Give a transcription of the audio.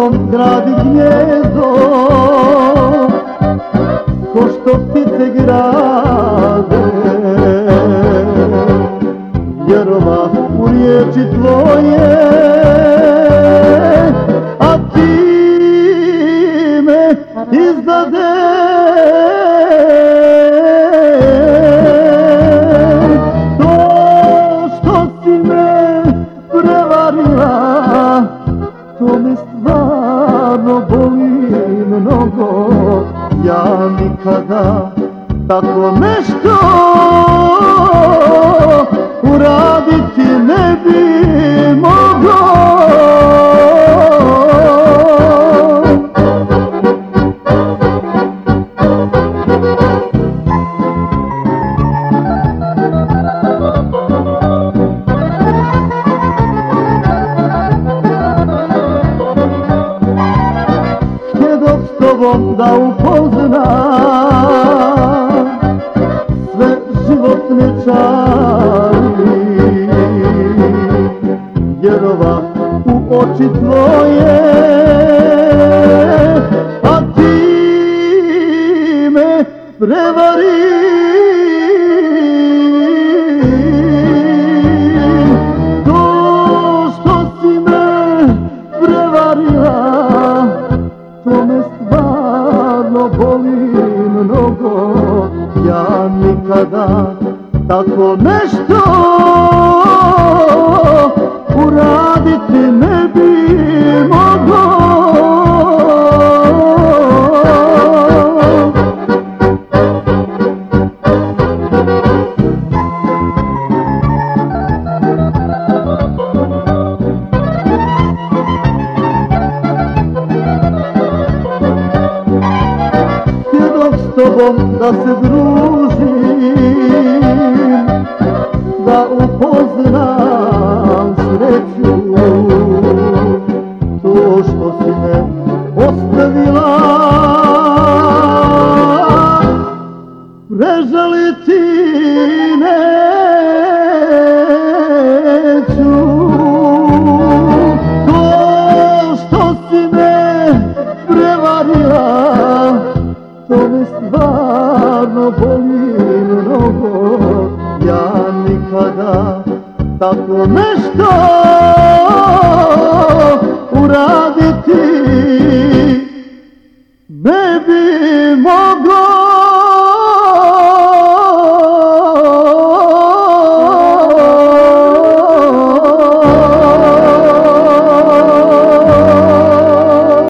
tobom gradi gnjezdo, ko što ptice grade. Vjerova u riječi tvoje, a ti me izdade. To što si me prevarila, to me stvarno boli mnogo. Ja nikada tako nešto uraditi ne bi mogao. Htjedoh s tobom da upoznam sve životne čari, vjerova u oči tvoje, a ti me prevari. To što si me prevarila, to me stvarno boli mnogo. Ja nikada tako nešto uraditi ne bi mogao. Htjedoh s tobom da se družim, da upoznam sreću. To što si me ostavila, prežaliti neću. To što si me prevarila, to me stvarno boli mnogo. Ja nikada tako nešto uraditi ne bi mogao.